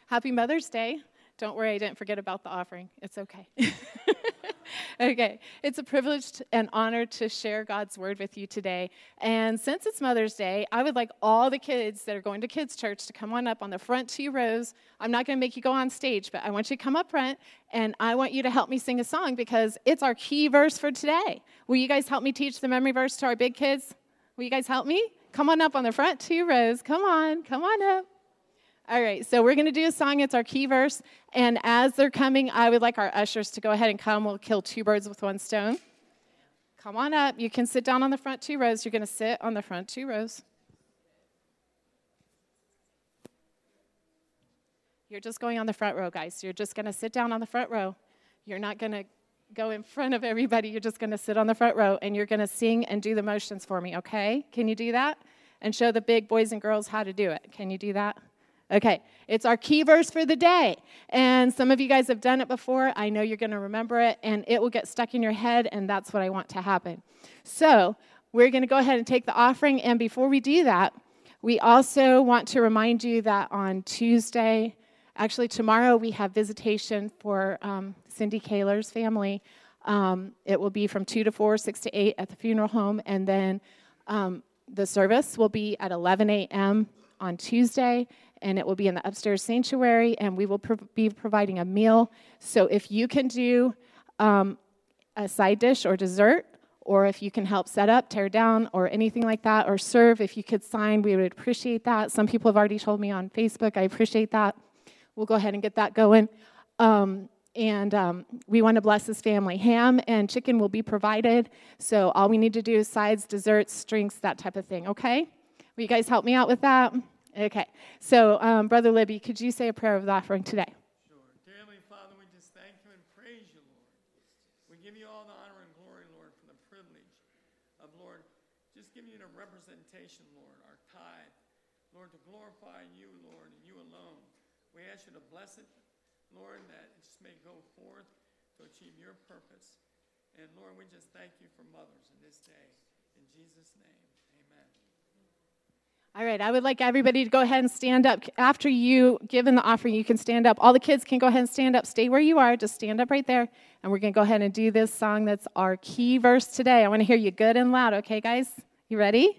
Happy Mother's Day. Don't worry, I didn't forget about the offering. It's okay. Okay, it's a privilege and honor to share God's word with you today. And since it's Mother's Day, I would like all the kids that are going to kids' church to come on up on the front 2 rows. I'm not going to make you go on stage, but I want you to come up front, and I want you to help me sing a song because it's our key verse for today. Will you guys help me teach the memory verse to our big kids? Will you guys help me? Come on up on the front 2 rows. Come on up. All right, so we're going to do a song. It's our key verse. And as they're coming, I would like our ushers to go ahead and come. We'll kill 2 birds with 1 stone. Come on up. You can sit down on the front 2 rows. You're going to sit on the front 2 rows. You're just going on the front row, guys. You're just going to sit down on the front row. You're not going to go in front of everybody. You're just going to sit on the front row, and you're going to sing and do the motions for me, okay? Can you do that? And show the big boys and girls how to do it. Can you do that? Okay, it's our key verse for the day, and some of you guys have done it before. I know you're going to remember it, and it will get stuck in your head, and that's what I want to happen. So we're going to go ahead and take the offering, and before we do that, we also want to remind you that on Tuesday, actually tomorrow, we have visitation for Cindy Kaler's family. It will be from 2 to 4, 6 to 8 at the funeral home, and then the service will be at 11 a.m. on Tuesday, and it will be in the upstairs sanctuary, and we will be providing a meal. So if you can do a side dish or dessert, or if you can help set up, tear down, or anything like that, or serve, if you could sign, we would appreciate that. Some people have already told me on Facebook. I appreciate that. We'll go ahead and get that going. And we want to bless this family. Ham and chicken will be provided, so all we need to do is sides, desserts, drinks, that type of thing, okay? Will you guys help me out with that? Okay. So, Brother Libby, could you say a prayer of the offering today? Sure. Dear Heavenly Father, we just thank you and praise you, Lord. We give you all the honor and glory, Lord, for the privilege of, Lord, just giving you the representation, Lord, our tithe, Lord, to glorify you, Lord, and you alone. We ask you to bless it, Lord, that it just may go forth to achieve your purpose. And, Lord, we just thank you for mothers in this day. In Jesus' name, amen. All right, I would like everybody to go ahead and stand up. After you give in the offering, you can stand up. All the kids can go ahead and stand up. Stay where you are. Just stand up right there. And we're going to go ahead and do this song that's our key verse today. I want to hear you good and loud. Okay, guys? You ready?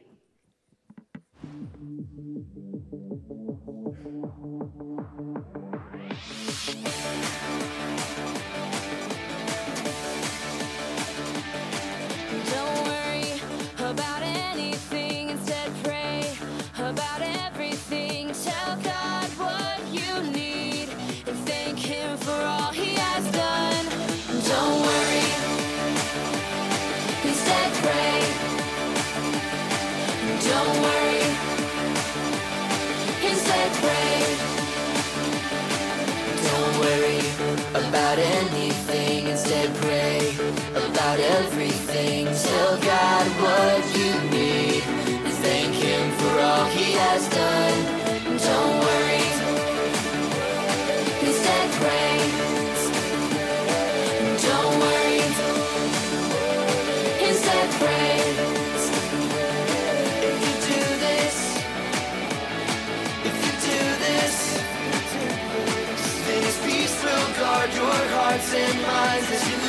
Don't worry about anything, instead pray about everything. Tell God what you need and thank Him for all He has done. Don't worry, instead pray. Don't worry, instead pray. Don't worry about anything, instead pray about everything. Tell God what you need and thank Him for all He has done. Don't worry, instead pray. Don't worry, instead pray. Then His peace will guard your hearts and minds as you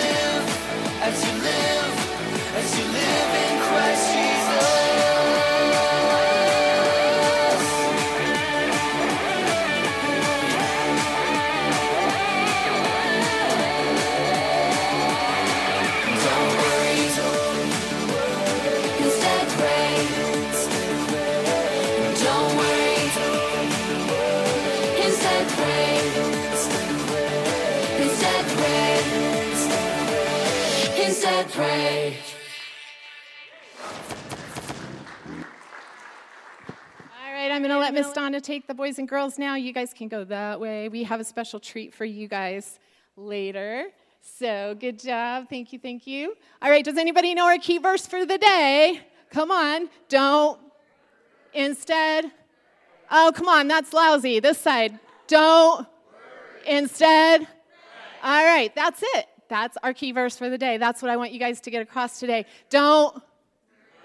live in Christ Jesus. Don't worry, instead pray. Don't worry, instead pray. Instead pray. Instead pray. All right, I'm going to let Miss Donna take the boys and girls now. You guys can go that way. We have a special treat for you guys later. So good job. Thank you, thank you. All right, does anybody know our key verse for the day? Come on. Don't. Instead. Oh, come on. That's lousy. This side. Don't. Instead. All right, that's it. That's our key verse for the day. That's what I want you guys to get across today. Don't.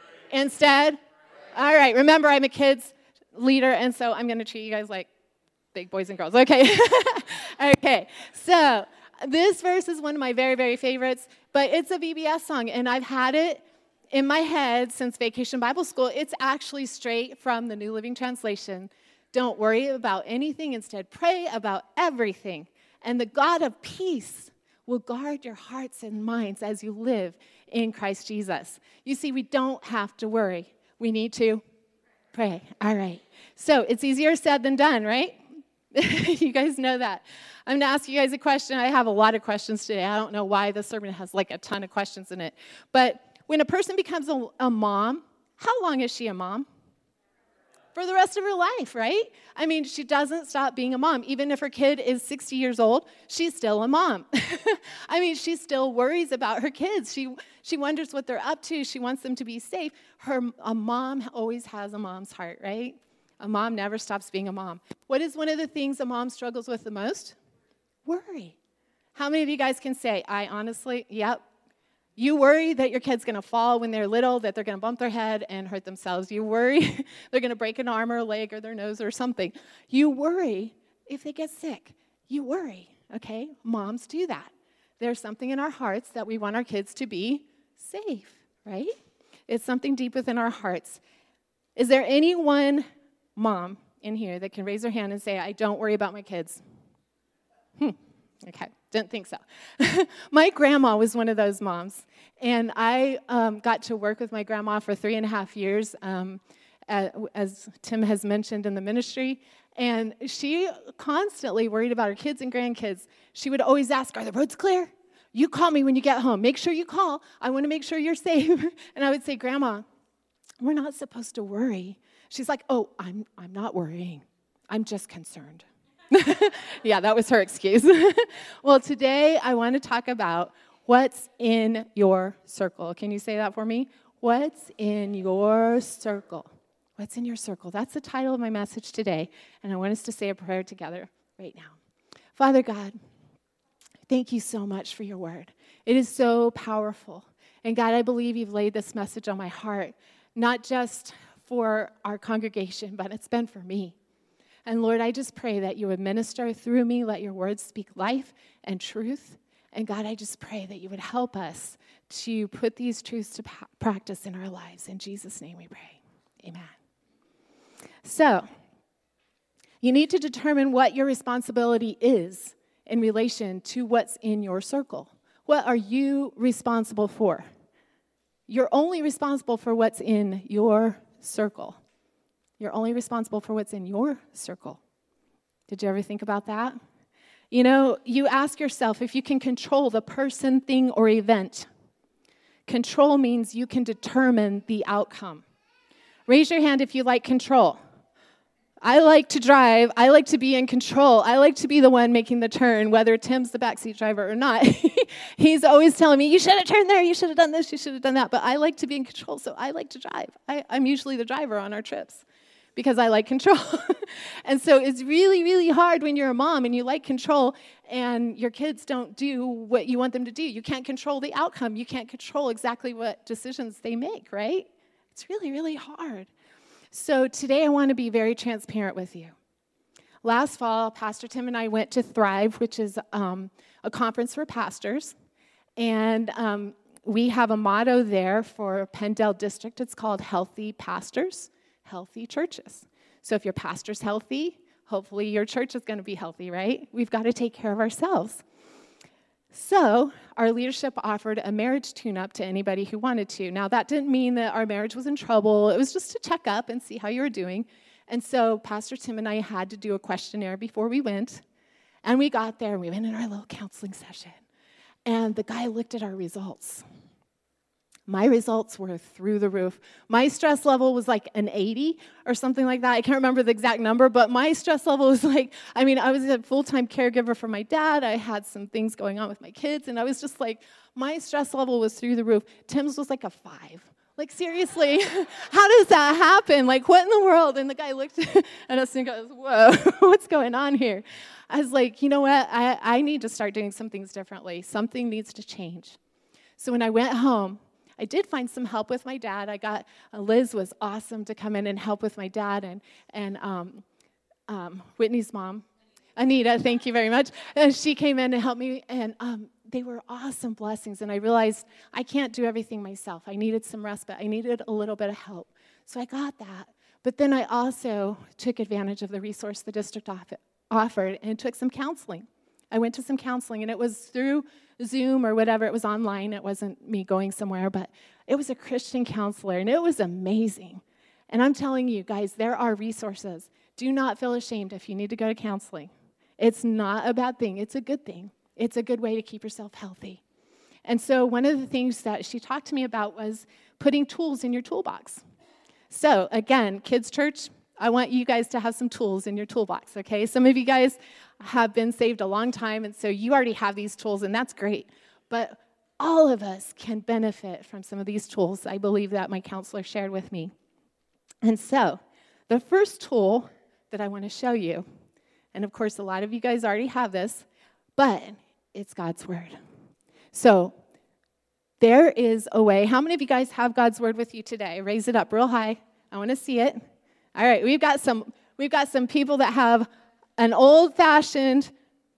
Instead. All right, remember I'm a kids leader, and so I'm going to treat you guys like big boys and girls. Okay. Okay. So this verse is one of my very, very favorites, but it's a VBS song, and I've had it in my head since Vacation Bible School. It's actually straight from the New Living Translation. Don't worry about anything. Instead, pray about everything. And the God of peace will guard your hearts and minds as you live in Christ Jesus. You see, we don't have to worry. We need to pray. All right. So it's easier said than done, right? You guys know that. I'm going to ask you guys a question. I have a lot of questions today. I don't know why this sermon has like a ton of questions in it. But when a person becomes a mom, how long is she a mom? For the rest of her life, right? I mean, she doesn't stop being a mom. Even if her kid is 60 years old, she's still a mom. I mean, she still worries about her kids. She wonders what they're up to. She wants them to be safe. A mom always has a mom's heart, right? A mom never stops being a mom. What is one of the things a mom struggles with the most? Worry. How many of you guys can say, I honestly, yep. You worry that your kid's going to fall when they're little, that they're going to bump their head and hurt themselves. You worry they're going to break an arm or a leg or their nose or something. You worry if they get sick. You worry, okay? Moms do that. There's something in our hearts that we want our kids to be safe, right? It's something deep within our hearts. Is there any one mom in here that can raise her hand and say, I don't worry about my kids? Okay, didn't think so. My grandma was one of those moms, and I got to work with my grandma for 3.5 years, as Tim has mentioned in the ministry, and she constantly worried about her kids and grandkids. She would always ask, are the roads clear? You call me when you get home. Make sure you call. I want to make sure you're safe. And I would say, Grandma, we're not supposed to worry. She's like, oh, I'm not worrying. I'm just concerned. Yeah, that was her excuse. Well, today I want to talk about what's in your circle. Can you say that for me? What's in your circle? What's in your circle? That's the title of my message today, and I want us to say a prayer together right now. Father God, thank you so much for your word. It is so powerful. And God, I believe you've laid this message on my heart, not just for our congregation, but it's been for me. And Lord, I just pray that you would minister through me, let your words speak life and truth. And God, I just pray that you would help us to put these truths to practice in our lives. In Jesus' name we pray. Amen. So, you need to determine what your responsibility is in relation to what's in your circle. What are you responsible for? You're only responsible for what's in your circle. You're only responsible for what's in your circle. Did you ever think about that? You know, you ask yourself if you can control the person, thing, or event. Control means you can determine the outcome. Raise your hand if you like control. I like to drive. I like to be in control. I like to be the one making the turn, whether Tim's the backseat driver or not. He's always telling me, you should have turned there, you should have done this, you should have done that. But I like to be in control, so I like to drive. I'm usually the driver on our trips, because I like control. And so it's really, really hard when you're a mom and you like control and your kids don't do what you want them to do. You can't control the outcome. You can't control exactly what decisions they make, right? It's really, really hard. So today I want to be very transparent with you. Last fall, Pastor Tim and I went to Thrive, which is a conference for pastors. And we have a motto there for Penndale District. It's called Healthy Pastors, Healthy Churches. So if your pastor's healthy, hopefully your church is going to be healthy, right? We've got to take care of ourselves. So our leadership offered a marriage tune-up to anybody who wanted to. Now, that didn't mean that our marriage was in trouble. It was just to check up and see how you were doing. And so Pastor Tim and I had to do a questionnaire before we went. And we got there, and we went in our little counseling session. And the guy looked at our results. My results were through the roof. My stress level was like an 80 or something like that. I can't remember the exact number, but my stress level was like, I was a full-time caregiver for my dad. I had some things going on with my kids, and I was just like, my stress level was through the roof. Tim's was like a 5. Like, seriously, how does that happen? Like, what in the world? And the guy looked at us and goes, whoa, what's going on here? I was like, you know what? I need to start doing some things differently. Something needs to change. So when I went home, I did find some help with my dad. Liz was awesome to come in and help with my dad, and Whitney's mom, Anita, thank you very much. She came in to help me, and they were awesome blessings. And I realized I can't do everything myself. I needed some respite. I needed a little bit of help. So I got that. But then I also took advantage of the resource the district offered and took some counseling. I went to some counseling, and it was through Zoom or whatever. It was online. It wasn't me going somewhere, but it was a Christian counselor, and it was amazing. And I'm telling you, guys, there are resources. Do not feel ashamed if you need to go to counseling. It's not a bad thing. It's a good thing. It's a good way to keep yourself healthy. And so one of the things that she talked to me about was putting tools in your toolbox. So, again, kids' church, I want you guys to have some tools in your toolbox, okay? Some of you guys have been saved a long time, and so you already have these tools, and that's great. But all of us can benefit from some of these tools. I believe that my counselor shared with me. And so, the first tool that I want to show you, and of course, a lot of you guys already have this, but it's God's Word. So, there is a way. How many of you guys have God's Word with you today? Raise it up real high. I want to see it. All right, we've got some people that have an old-fashioned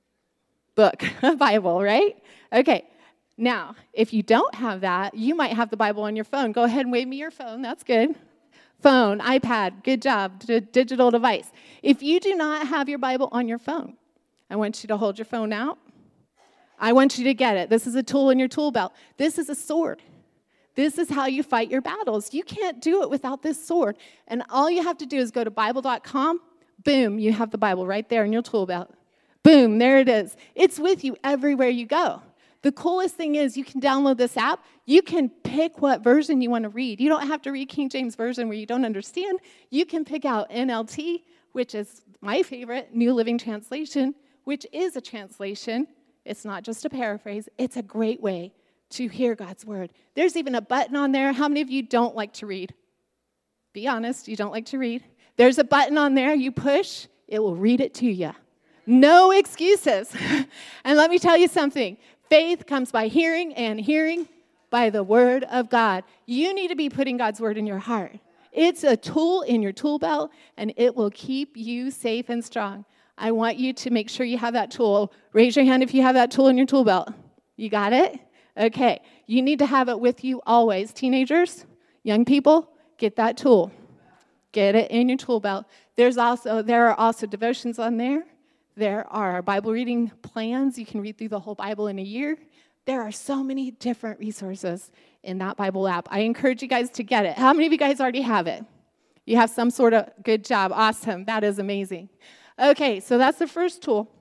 book, a Bible, right? Okay. Now, if you don't have that, you might have the Bible on your phone. Go ahead and wave me your phone. That's good. Phone, iPad, good job, digital device. If you do not have your Bible on your phone, I want you to hold your phone out. I want you to get it. This is a tool in your tool belt. This is a sword. This is how you fight your battles. You can't do it without this sword. And all you have to do is go to Bible.com. Boom, you have the Bible right there in your tool belt. Boom, there it is. It's with you everywhere you go. The coolest thing is you can download this app. You can pick what version you want to read. You don't have to read King James Version where you don't understand. You can pick out NLT, which is my favorite, New Living Translation, which is a translation. It's not just a paraphrase. It's a great way to hear God's Word. There's even a button on there. How many of you don't like to read? Be honest, you don't like to read. There's a button on there. You push, it will read it to you. No excuses. And let me tell you something. Faith comes by hearing, and hearing by the Word of God. You need to be putting God's Word in your heart. It's a tool in your tool belt, and it will keep you safe and strong. I want you to make sure you have that tool. Raise your hand if you have that tool in your tool belt. You got it? Okay. You need to have it with you always. Teenagers, young people, get that tool. Get it in your tool belt. There are also devotions on there. There are Bible reading plans. You can read through the whole Bible in a year. There are so many different resources in that Bible app. I encourage you guys to get it. How many of you guys already have it? You have some sort of good job. Awesome. That is amazing. Okay, so that's the first tool.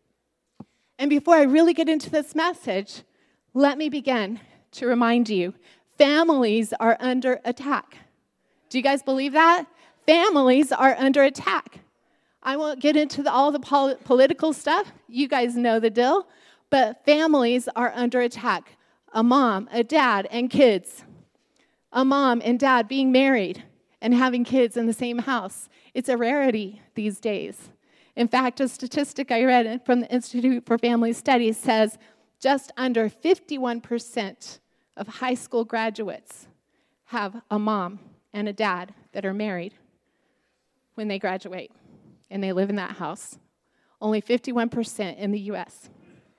And before I really get into this message, let me begin to remind you, families are under attack. Do you guys believe that? Families are under attack. I won't get into all the political stuff. You guys know the deal. But families are under attack. A mom, a dad, and kids. A mom and dad being married and having kids in the same house. It's a rarity these days. In fact, a statistic I read from the Institute for Family Studies says just under 51% of high school graduates have a mom and a dad that are married when they graduate, and they live in that house. Only 51% in the U.S.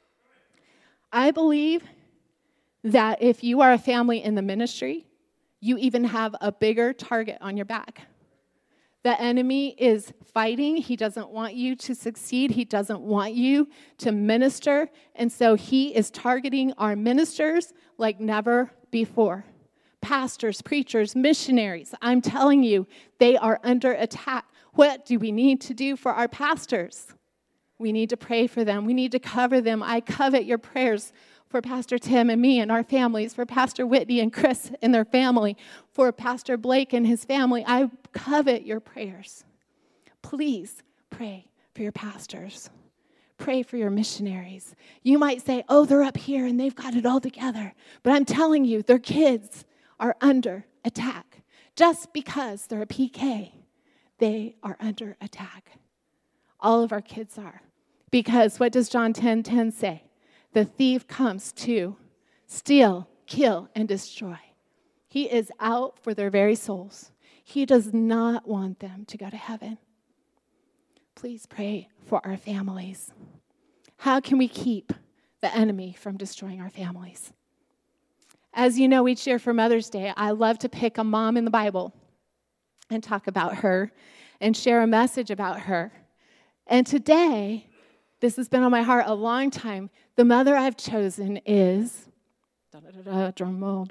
I believe that if you are a family in the ministry, you even have a bigger target on your back. The enemy is fighting. He doesn't want you to succeed. He doesn't want you to minister. And so he is targeting our ministers like never before. Pastors, preachers, missionaries, I'm telling you, they are under attack. What do we need to do for our pastors? We need to pray for them. We need to cover them. I covet your prayers for Pastor Tim and me and our families, for Pastor Whitney and Chris and their family, for Pastor Blake and his family. I covet your prayers. Please pray for your pastors. Pray for your missionaries. You might say, oh, they're up here and they've got it all together. But I'm telling you, their kids are under attack. Just because they're a PK, they are under attack. All of our kids are. Because what does John 10:10 say? The thief comes to steal, kill, and destroy. He is out for their very souls. He does not want them to go to heaven. please pray for our families. How can we keep the enemy from destroying our families? As you know, each year for Mother's Day, I love to pick a mom in the Bible and talk about her and share a message about her. And today, this has been on my heart a long time. The mother I've chosen is, drum roll,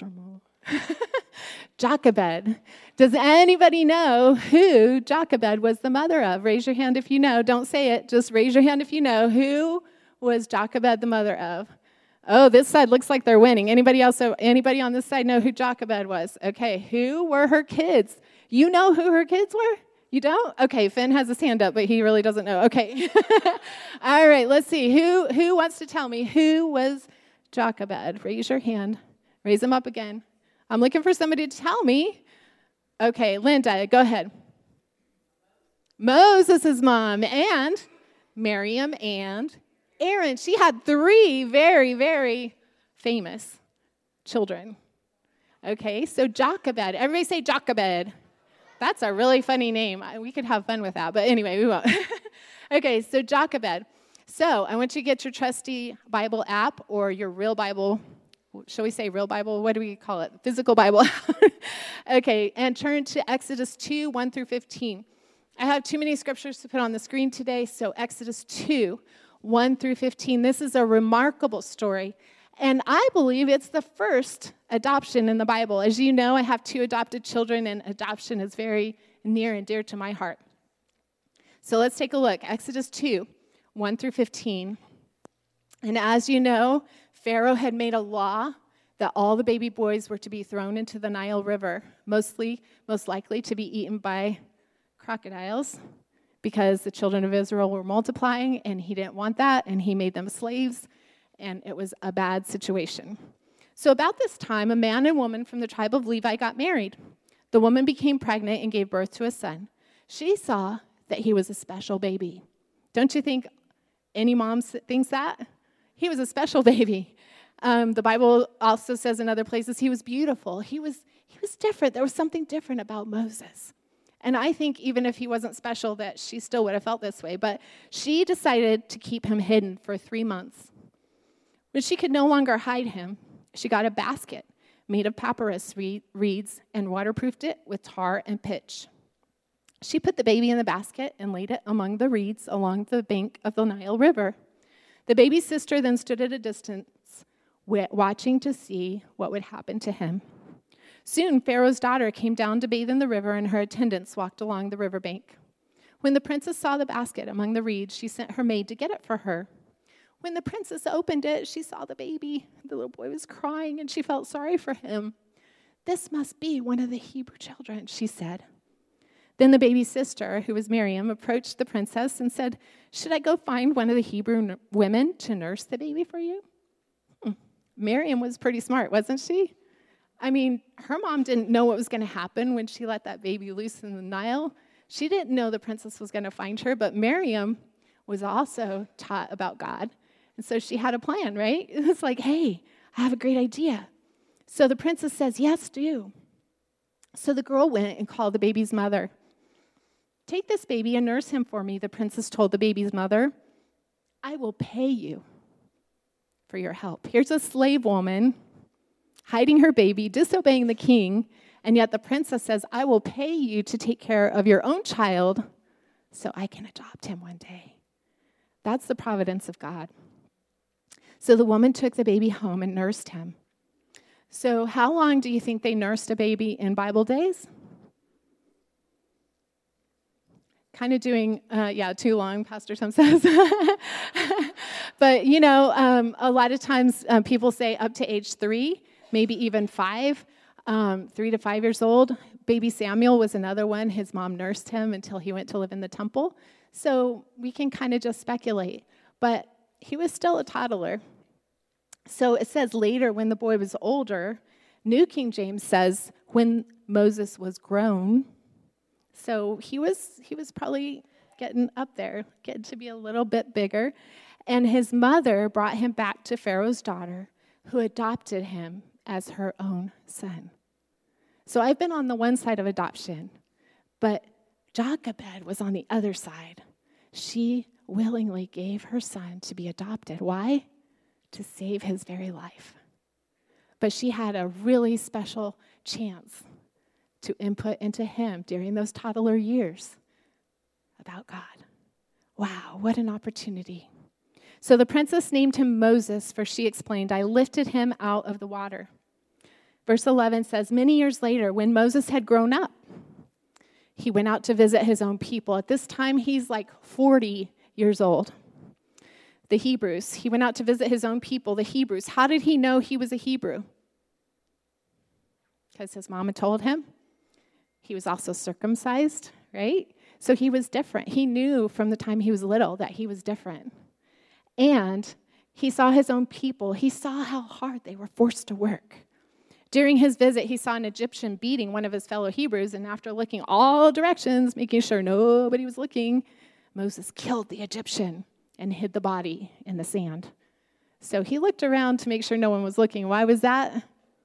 Jochebed. Does anybody know who Jochebed was the mother of? Raise your hand if you know. Don't say it. Just raise your hand if you know. Who was Jochebed the mother of? Oh, this side looks like they're winning. Anybody on this side know who Jochebed was? Okay, who were her kids? You know who her kids were? You don't? Okay, Finn has his hand up, but he really doesn't know. Okay. All right, let's see. Who wants to tell me who was Jochebed? Raise your hand. Raise them up again. I'm looking for somebody to tell me. Okay, Linda, go ahead. Moses' mom, and Miriam and Aaron. She had 3 very, very famous children. Okay, so Jochebed. Everybody say Jochebed. That's a really funny name. We could have fun with that, but anyway, we won't. Okay, so Jochebed. So I want you to get your trusty Bible app or your real Bible. Shall we say real Bible? What do we call it? Physical Bible. Okay, and turn to Exodus 2, 1 through 15. I have too many scriptures to put on the screen today, so Exodus 2, 1 through 15. This is a remarkable story, and I believe it's the first adoption in the Bible. As you know, I have 2 adopted children, and adoption is very near and dear to my heart. So let's take a look. Exodus 2, 1 through 15. And as you know, Pharaoh had made a law that all the baby boys were to be thrown into the Nile River, most likely to be eaten by crocodiles, because the children of Israel were multiplying, and he didn't want that, and he made them slaves, and it was a bad situation. So about this time, a man and woman from the tribe of Levi got married. The woman became pregnant and gave birth to a son. She saw that he was a special baby. Don't you think any mom thinks that? He was a special baby. The Bible also says in other places he was beautiful. He was different. There was something different about Moses. And I think even if he wasn't special, that she still would have felt this way. But she decided to keep him hidden for 3 months. When she could no longer hide him, she got a basket made of papyrus reeds and waterproofed it with tar and pitch. She put the baby in the basket and laid it among the reeds along the bank of the Nile River. The baby's sister then stood at a distance, watching to see what would happen to him. Soon, Pharaoh's daughter came down to bathe in the river, and her attendants walked along the riverbank. When the princess saw the basket among the reeds, she sent her maid to get it for her. When the princess opened it, she saw the baby. The little boy was crying, and she felt sorry for him. "This must be one of the Hebrew children," she said. Then the baby's sister, who was Miriam, approached the princess and said, "Should I go find one of the Hebrew women to nurse the baby for you?" Miriam was pretty smart, wasn't she? I mean, her mom didn't know what was going to happen when she let that baby loose in the Nile. She didn't know the princess was going to find her, but Miriam was also taught about God. And so she had a plan, right? It was like, hey, I have a great idea. So the princess says, "Yes, do." So the girl went and called the baby's mother. "Take this baby and nurse him for me," the princess told the baby's mother. "I will pay you for your help." Here's a slave woman hiding her baby, disobeying the king, and yet the princess says, "I will pay you to take care of your own child so I can adopt him one day." That's the providence of God. So the woman took the baby home and nursed him. So how long do you think they nursed a baby in Bible days? Kind of doing, too long, Pastor Tom says. But, a lot of times people say up to age 3, maybe even 5, 3 to 5 years old. Baby Samuel was another one. His mom nursed him until he went to live in the temple. So we can kind of just speculate. But he was still a toddler. So it says later when the boy was older, New King James says when Moses was grown. So he was probably getting up there, getting to be a little bit bigger. And his mother brought him back to Pharaoh's daughter, who adopted him as her own son. So I've been on the one side of adoption, but Jochebed was on the other side. She willingly gave her son to be adopted. Why? To save his very life. But she had a really special chance to input into him during those toddler years about God. Wow, what an opportunity. So the princess named him Moses, for she explained, I lifted him out of the water. Verse 11 says, many years later, when Moses had grown up, he went out to visit his own people. At this time, he's like 40 years old. The Hebrews. He went out to visit his own people, the Hebrews. How did he know he was a Hebrew? Because his mama told him. He was also circumcised, right? So he was different. He knew from the time he was little that he was different. And he saw his own people. He saw how hard they were forced to work. During his visit, he saw an Egyptian beating one of his fellow Hebrews, and after looking all directions, making sure nobody was looking, Moses killed the Egyptian and hid the body in the sand. So he looked around to make sure no one was looking. Why was that?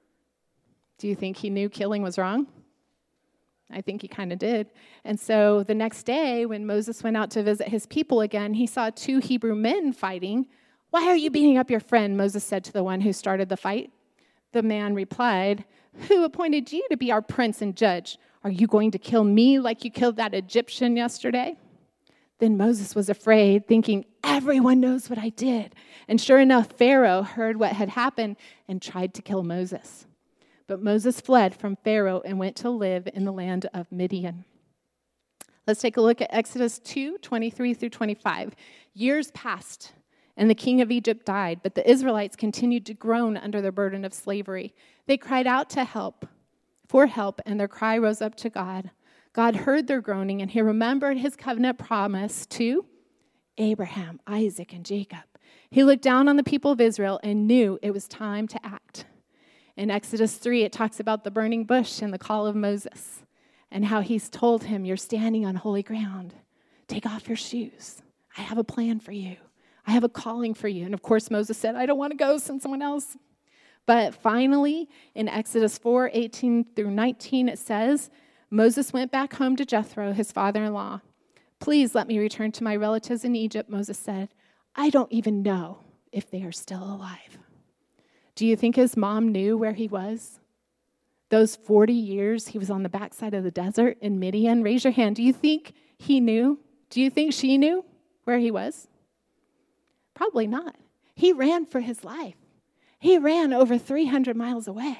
Do you think he knew killing was wrong? I think he kind of did. And so the next day, when Moses went out to visit his people again, he saw two Hebrew men fighting. Why are you beating up your friend? Moses said to the one who started the fight. The man replied, who appointed you to be our prince and judge? Are you going to kill me like you killed that Egyptian yesterday? Then Moses was afraid, thinking, everyone knows what I did. And sure enough, Pharaoh heard what had happened and tried to kill Moses. But Moses fled from Pharaoh and went to live in the land of Midian. Let's take a look at Exodus 2:23 through 25. Years passed, and the king of Egypt died, but the Israelites continued to groan under the burden of slavery. They cried out for help, and their cry rose up to God. God heard their groaning, and he remembered his covenant promise to Abraham, Isaac, and Jacob. He looked down on the people of Israel and knew it was time to act. In Exodus 3, it talks about the burning bush and the call of Moses and how he's told him, you're standing on holy ground. Take off your shoes. I have a plan for you. I have a calling for you. And of course, Moses said, I don't want to go, send someone else. But finally, in Exodus 4:18 through 19, it says, Moses went back home to Jethro, his father-in-law. Please let me return to my relatives in Egypt, Moses said. I don't even know if they are still alive. Do you think his mom knew where he was? Those 40 years he was on the backside of the desert in Midian. Raise your hand. Do you think he knew? Do you think she knew where he was? Probably not. He ran for his life. He ran over 300 miles away.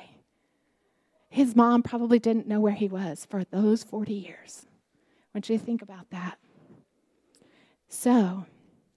His mom probably didn't know where he was for those 40 years. I want you to think about that. So,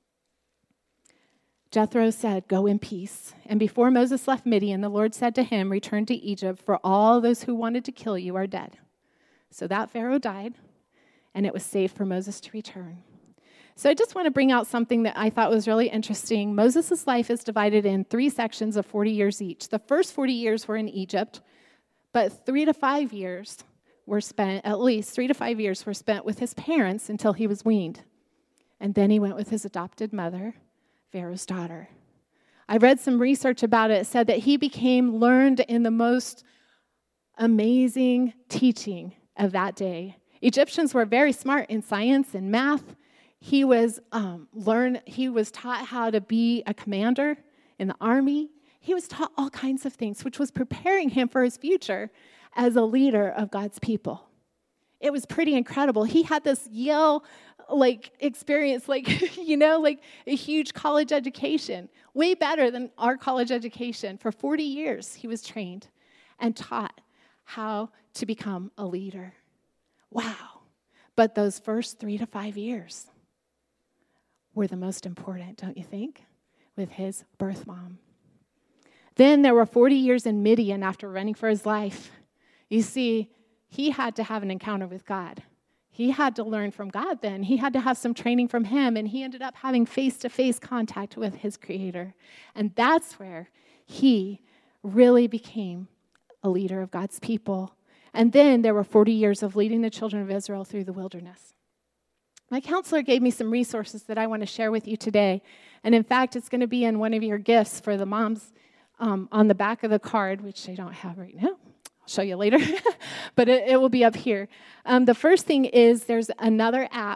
Jethro said, go in peace. And before Moses left Midian, the Lord said to him, return to Egypt, for all those who wanted to kill you are dead. So that Pharaoh died, and it was safe for Moses to return. So I just want to bring out something that I thought was really interesting. Moses' life is divided in 3 sections of 40 years each. The first 40 years were in Egypt, but 3 to 5 years were spent, at least 3 to 5 years were spent with his parents until he was weaned. And then he went with his adopted mother, Pharaoh's daughter. I read some research about it. It said that he became learned in the most amazing teaching of that day. Egyptians were very smart in science and math. He was taught how to be a commander in the army. He was taught all kinds of things, which was preparing him for his future as a leader of God's people. It was pretty incredible. He had this Yale experience, like a huge college education, way better than our college education. For 40 years, he was trained and taught how to become a leader. Wow. But those first 3 to 5 years were the most important, don't you think? With his birth mom. Then there were 40 years in Midian after running for his life. You see, he had to have an encounter with God. He had to learn from God then. He had to have some training from him, and he ended up having face-to-face contact with his Creator. And that's where he really became a leader of God's people. And then there were 40 years of leading the children of Israel through the wilderness. My counselor gave me some resources that I want to share with you today. And in fact, it's going to be in one of your gifts for the moms on the back of the card, which I don't have right now. I'll show you later, but it will be up here. The first thing is there's another app,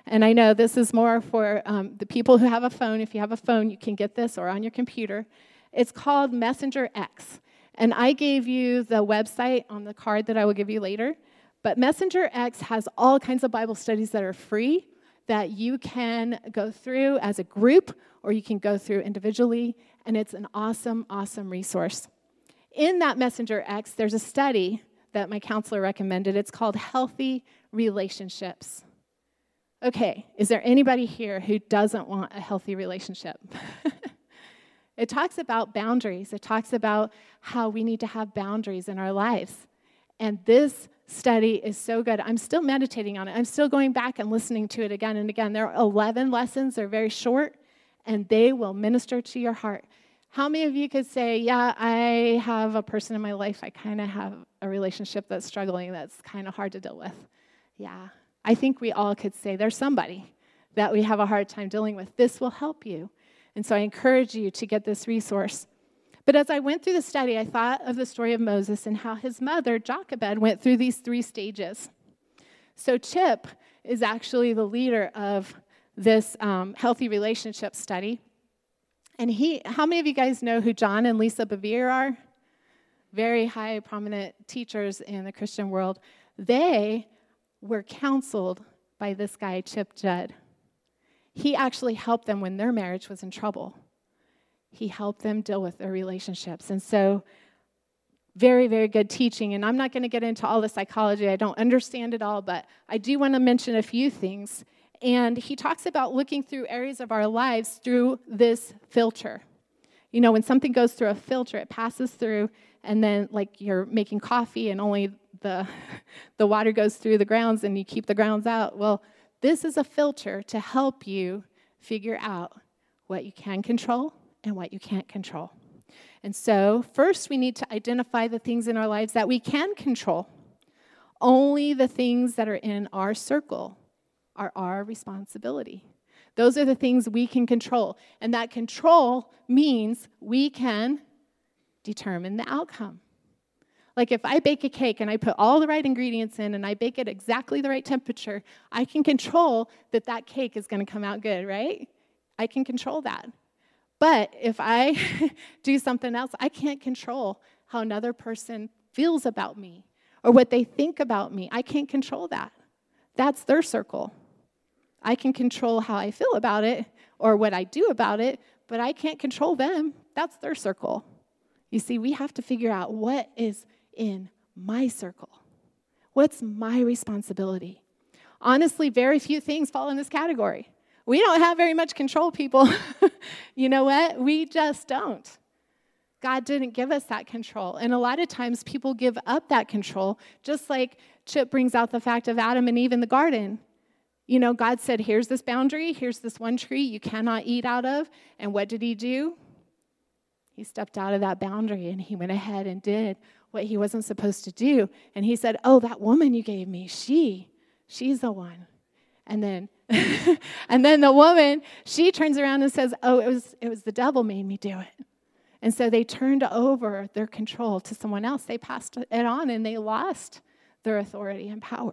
and I know this is more for the people who have a phone. If you have a phone, you can get this, or on your computer. It's called Messenger X. And I gave you the website on the card that I will give you later. But Messenger X has all kinds of Bible studies that are free that you can go through as a group, or you can go through individually, and it's an awesome, awesome resource. In that Messenger X, there's a study that my counselor recommended. It's called Healthy Relationships. Okay, is there anybody here who doesn't want a healthy relationship? It talks about boundaries. It talks about how we need to have boundaries in our lives. And this study is so good. I'm still meditating on it. I'm still going back and listening to it again and again. There are 11 lessons. They're very short, and they will minister to your heart. How many of you could say, yeah, I have a person in my life, I kind of have a relationship that's struggling, that's kind of hard to deal with? Yeah, I think we all could say there's somebody that we have a hard time dealing with. This will help you. And so I encourage you to get this resource. But as I went through the study, I thought of the story of Moses and how his mother, Jochebed, went through these 3 stages. So Chip is actually the leader of this healthy relationship study. And how many of you guys know who John and Lisa Bevere are? Very high, prominent teachers in the Christian world. They were counseled by this guy, Chip Judd. He actually helped them when their marriage was in trouble. He helped them deal with their relationships. And so, very, very good teaching. And I'm not going to get into all the psychology. I don't understand it all, but I do want to mention a few things. And he talks about looking through areas of our lives through this filter. You know, when something goes through a filter, it passes through, and then like you're making coffee and only the water goes through the grounds and you keep the grounds out. Well, this is a filter to help you figure out what you can control and what you can't control. And so, first we need to identify the things in our lives that we can control. Only the things that are in our circle are our responsibility. Those are the things we can control. And that control means we can determine the outcome. Like if I bake a cake and I put all the right ingredients in and I bake it exactly the right temperature, I can control that that cake is going to come out good, right? I can control that. But if I do something else, I can't control how another person feels about me or what they think about me. I can't control that. That's their circle. I can control how I feel about it or what I do about it, but I can't control them. That's their circle. You see, we have to figure out what is in my circle. What's my responsibility? Honestly, very few things fall in this category. We don't have very much control, people. You know what? We just don't. God didn't give us that control. And a lot of times people give up that control, just like Chip brings out the fact of Adam and Eve in the garden. You know, God said, here's this boundary, here's this one tree you cannot eat out of. And what did he do? He stepped out of that boundary and he went ahead and did what he wasn't supposed to do. And he said, oh, that woman you gave me, she's the one. And then and then the woman, she turns around and says, oh, it was the devil made me do it. And so they turned over their control to someone else. They passed it on and they lost their authority and power.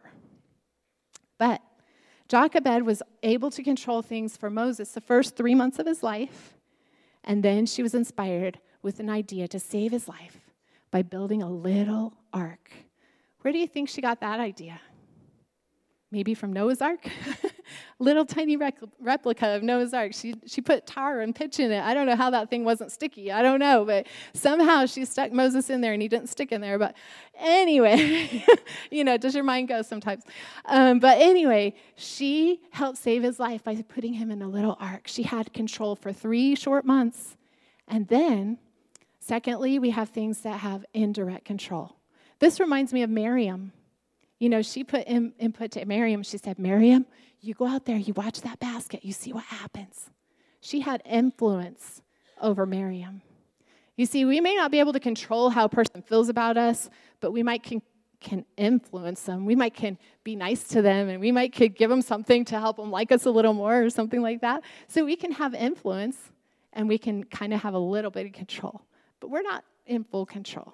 But Jochebed was able to control things for Moses the first 3 months of his life. And then she was inspired with an idea to save his life by building a little ark. Where do you think she got that idea? Maybe from Noah's Ark? Little tiny replica of Noah's Ark. She put tar and pitch in it. I don't know how that thing wasn't sticky. I don't know, but somehow she stuck Moses in there and he didn't stick in there. But anyway, you know, does your mind go sometimes? But anyway, she helped save his life by putting him in a little ark. She had control for 3 short months. And then, secondly, we have things that have indirect control. This reminds me of Miriam. You know, she put input to Miriam. She said, Miriam, you go out there, you watch that basket, you see what happens. She had influence over Miriam. You see, we may not be able to control how a person feels about us, but we might can influence them. We might can be nice to them, and we might could give them something to help them like us a little more or something like that. So we can have influence, and we can kind of have a little bit of control. But we're not in full control.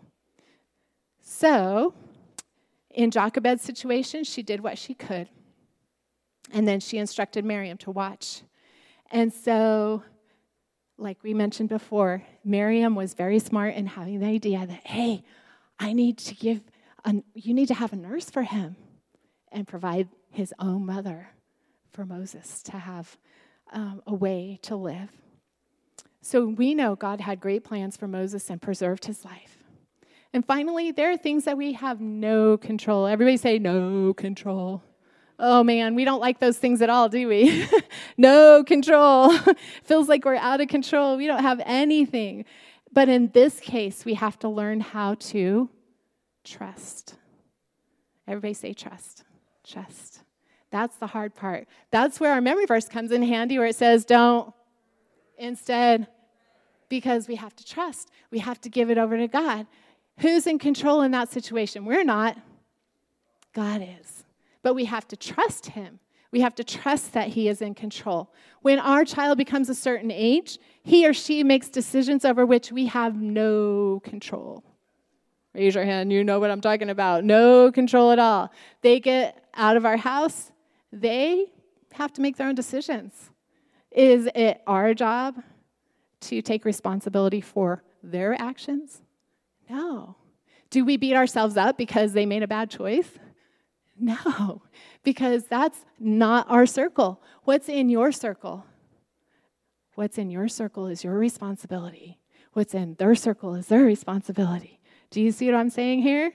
So in Jochebed's situation, she did what she could. And then she instructed Miriam to watch. And so, like we mentioned before, Miriam was very smart in having the idea that, hey, you need to have a nurse for him and provide his own mother for Moses to have a way to live. So we know God had great plans for Moses and preserved his life. And finally, there are things that we have no control. Everybody say no control. Oh man, we don't like those things at all, do we? No control. Feels like we're out of control. We don't have anything. But in this case, we have to learn how to trust. Everybody say trust. Trust. That's the hard part. That's where our memory verse comes in handy, where it says don't. Instead, because we have to trust. We have to give it over to God. Who's in control in that situation? We're not. God is. But we have to trust him. We have to trust that he is in control. When our child becomes a certain age, he or she makes decisions over which we have no control. Raise your hand, you know what I'm talking about. No control at all. They get out of our house, they have to make their own decisions. Is it our job to take responsibility for their actions? No. Do we beat ourselves up because they made a bad choice? No, because that's not our circle. What's in your circle? What's in your circle is your responsibility. What's in their circle is their responsibility. Do you see what I'm saying here?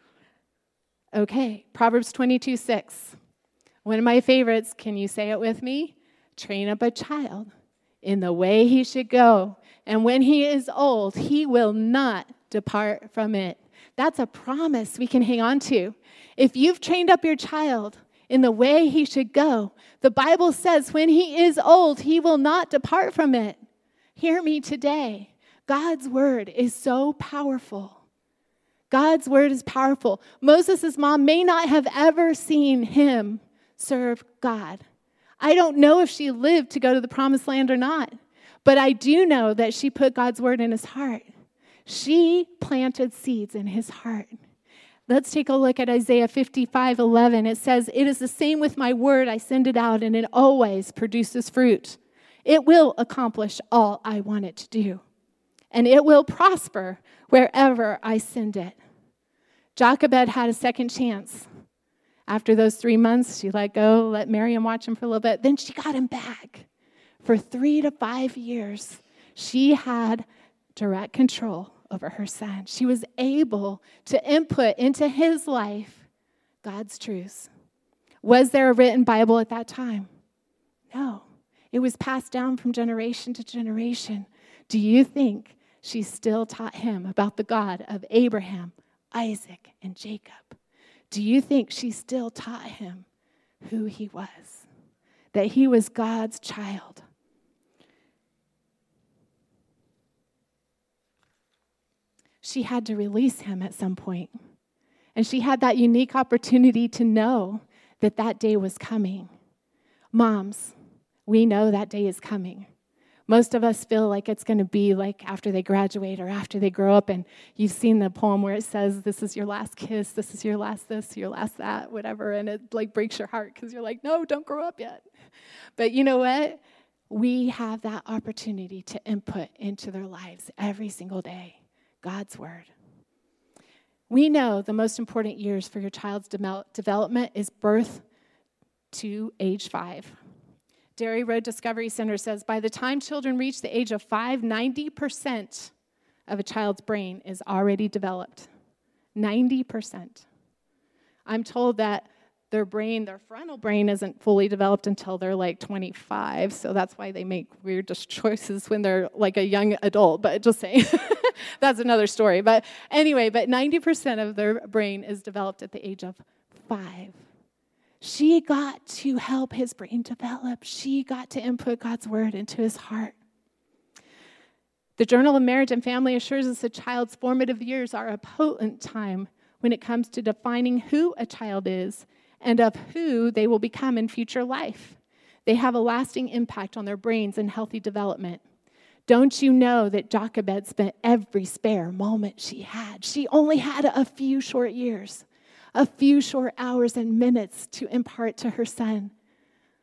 Okay, Proverbs 22:6. One of my favorites. Can you say it with me? Train up a child in the way he should go, and when he is old, he will not depart from it. That's a promise we can hang on to. If you've trained up your child in the way he should go, the Bible says when he is old, he will not depart from it. Hear me today. God's word is so powerful. God's word is powerful. Moses' mom may not have ever seen him serve God. I don't know if she lived to go to the promised land or not, but I do know that she put God's word in his heart. She planted seeds in his heart. Let's take a look at Isaiah 55:11. It says, "It is the same with my word. I send it out, and it always produces fruit. It will accomplish all I want it to do, and it will prosper wherever I send it." Jochebed had a second chance. After those 3 months, she let Miriam watch him for a little bit. Then she got him back. For 3 to 5 years, she had direct control over her son. She was able to input into his life God's truths. Was there a written Bible at that time? No. It was passed down from generation to generation. Do you think she still taught him about the God of Abraham, Isaac, and Jacob? Do you think she still taught him who he was? That he was God's child? She had to release him at some point. And she had that unique opportunity to know that that day was coming. Moms, we know that day is coming. Most of us feel like it's going to be like after they graduate or after they grow up, and you've seen the poem where it says, this is your last kiss, this is your last this, your last that, whatever, and it like breaks your heart because you're like, no, don't grow up yet. But you know what? We have that opportunity to input into their lives every single day. God's word. We know the most important years for your child's development is birth to age 5. Dairy Road Discovery Center says by the time children reach the age of 5, 90% of a child's brain is already developed. 90%. I'm told that their frontal brain isn't fully developed until they're like 25, so that's why they make weird choices when they're like a young adult, but just saying. That's another story. But anyway, 90% of their brain is developed at the age of 5. She got to help his brain develop. She got to input God's word into his heart. The Journal of Marriage and Family assures us a child's formative years are a potent time when it comes to defining who a child is and of who they will become in future life. They have a lasting impact on their brains and healthy development. Don't you know that Jochebed spent every spare moment she had? She only had a few short years, a few short hours and minutes to impart to her son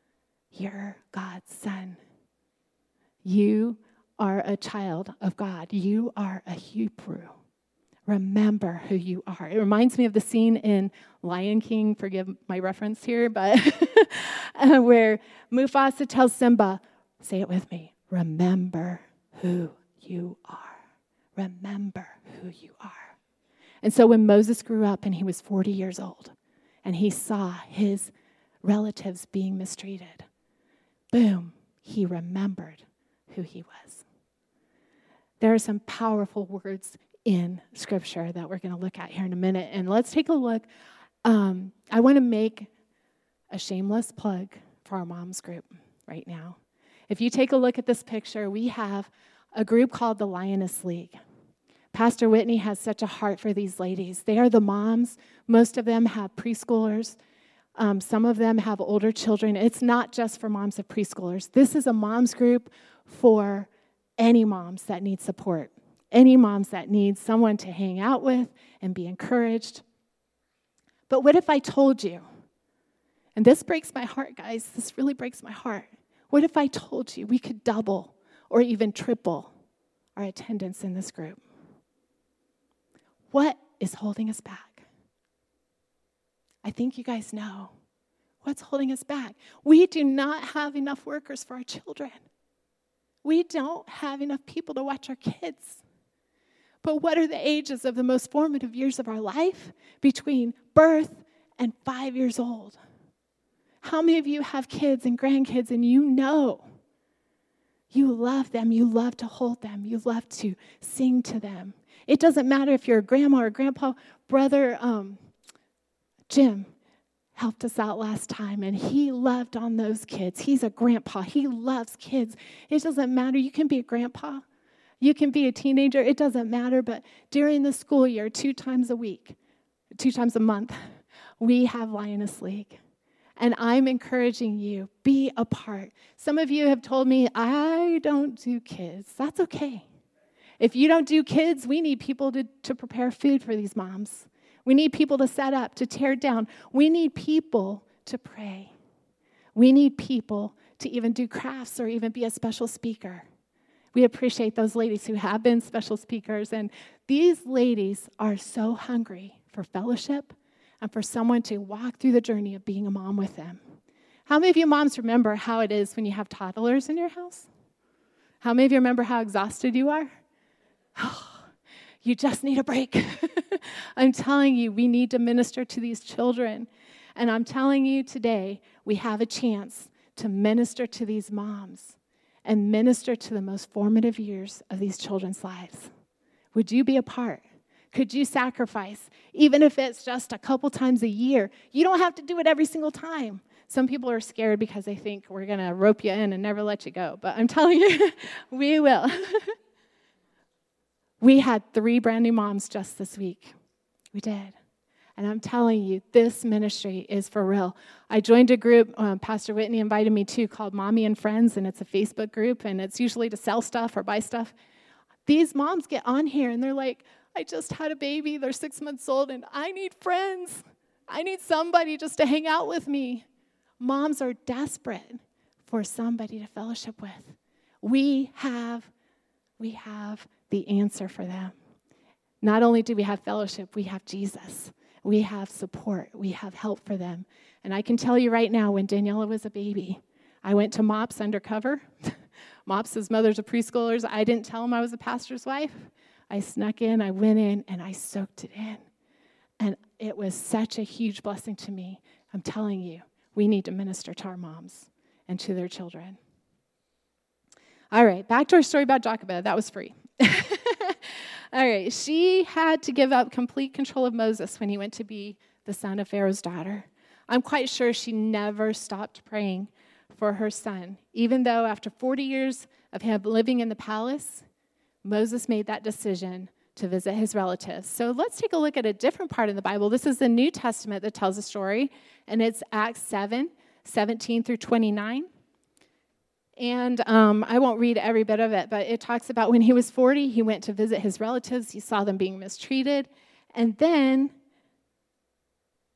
You're God's son. You are a child of God. You are a Hebrew. Remember who you are. It reminds me of the scene in Lion King, forgive my reference here, but where Mufasa tells Simba, say it with me, remember who you are. Remember who you are. And so when Moses grew up and he was 40 years old and he saw his relatives being mistreated, boom, he remembered who he was. There are some powerful words in Scripture that we're going to look at here in a minute. And let's take a look. I want to make a shameless plug for our moms group right now. If you take a look at this picture, we have a group called the Lioness League. Pastor Whitney has such a heart for these ladies. They are the moms. Most of them have preschoolers. Some of them have older children. It's not just for moms of preschoolers. This is a moms group for any moms that need support, any moms that need someone to hang out with and be encouraged. But what if I told you, and this breaks my heart, guys, this really breaks my heart. What if I told you we could double or even triple our attendance in this group? What is holding us back? I think you guys know. What's holding us back? We do not have enough workers for our children. We don't have enough people to watch our kids. But what are the ages of the most formative years of our life? Between birth and 5 years old. How many of you have kids and grandkids and you know you love them, you love to hold them, you love to sing to them? It doesn't matter if you're a grandma or a grandpa. Brother Jim helped us out last time, and he loved on those kids. He's a grandpa. He loves kids. It doesn't matter. You can be a grandpa. You can be a teenager. It doesn't matter. But during the school year, 2 times a week, 2 times a month, we have Lioness League. And I'm encouraging you, be a part. Some of you have told me, I don't do kids. That's okay. If you don't do kids, we need people to prepare food for these moms. We need people to set up, to tear down. We need people to pray. We need people to even do crafts or even be a special speaker. We appreciate those ladies who have been special speakers. And these ladies are so hungry for fellowship and for someone to walk through the journey of being a mom with them. How many of you moms remember how it is when you have toddlers in your house? How many of you remember how exhausted you are? You just need a break. I'm telling you, we need to minister to these children. And I'm telling you today, we have a chance to minister to these moms and minister to the most formative years of these children's lives. Would you be a part? Could you sacrifice, even if it's just a couple times a year? You don't have to do it every single time. Some people are scared because they think we're going to rope you in and never let you go. But I'm telling you, we will. We had 3 brand new moms just this week. We did. And I'm telling you, this ministry is for real. I joined a group, Pastor Whitney invited me to, called Mommy and Friends, and it's a Facebook group, and it's usually to sell stuff or buy stuff. These moms get on here, and they're like, I just had a baby, they're 6 months old, and I need friends. I need somebody just to hang out with me. Moms are desperate for somebody to fellowship with. We have the answer for them. Not only do we have fellowship, we have Jesus. We have support. We have help for them. And I can tell you right now, when Daniela was a baby, I went to MOPS undercover. MOPS is Mothers of Preschoolers. I didn't tell them I was a pastor's wife. I snuck in, I went in, and I soaked it in. And it was such a huge blessing to me. I'm telling you, we need to minister to our moms and to their children. All right, back to our story about Jochebed. That was free. All right, she had to give up complete control of Moses when he went to be the son of Pharaoh's daughter. I'm quite sure she never stopped praying for her son, even though after 40 years of him living in the palace, Moses made that decision to visit his relatives. So let's take a look at a different part of the Bible. This is the New Testament that tells the story, and it's Acts 7:17 through 29. And I won't read every bit of it, but it talks about when he was 40, he went to visit his relatives. He saw them being mistreated. And then